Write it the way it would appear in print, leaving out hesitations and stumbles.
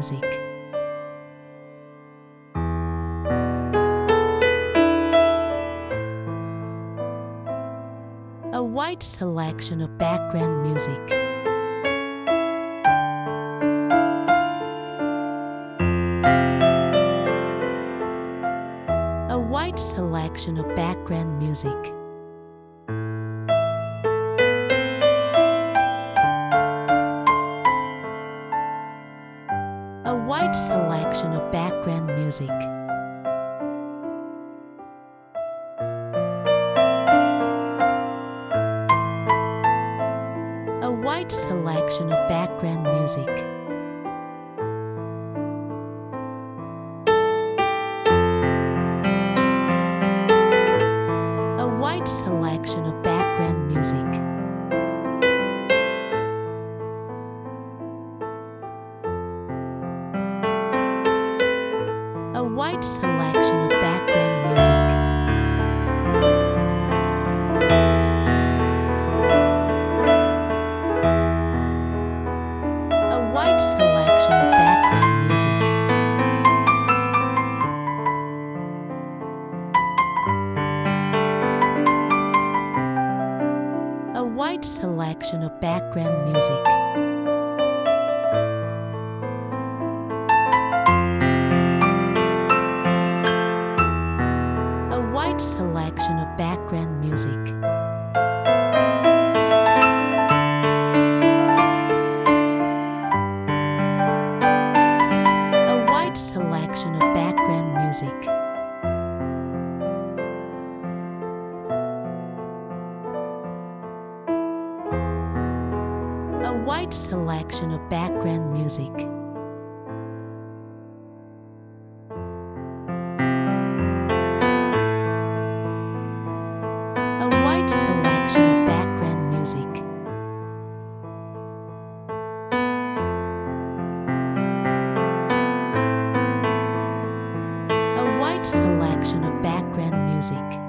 music. A wide selection of background music. A wide selection of background music. A wide selection of background music. A wide selection of background music. A wide selection of background music. A wide selection of background music. A wide selection of background music. A wide selection of background music. A wide selection of background music. A wide selection of background music. A wide selection of background music. A wide selection of background music. A wide selection of background music.